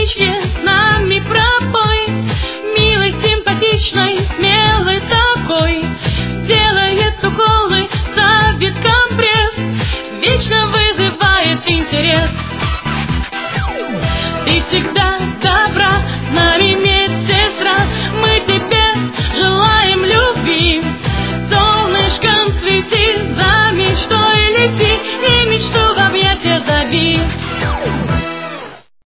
электричке с нами пробой. Милый, симпатичный, смелый такой, делает уколы, ставит компресс, вечно вызывает интерес. Ты всегда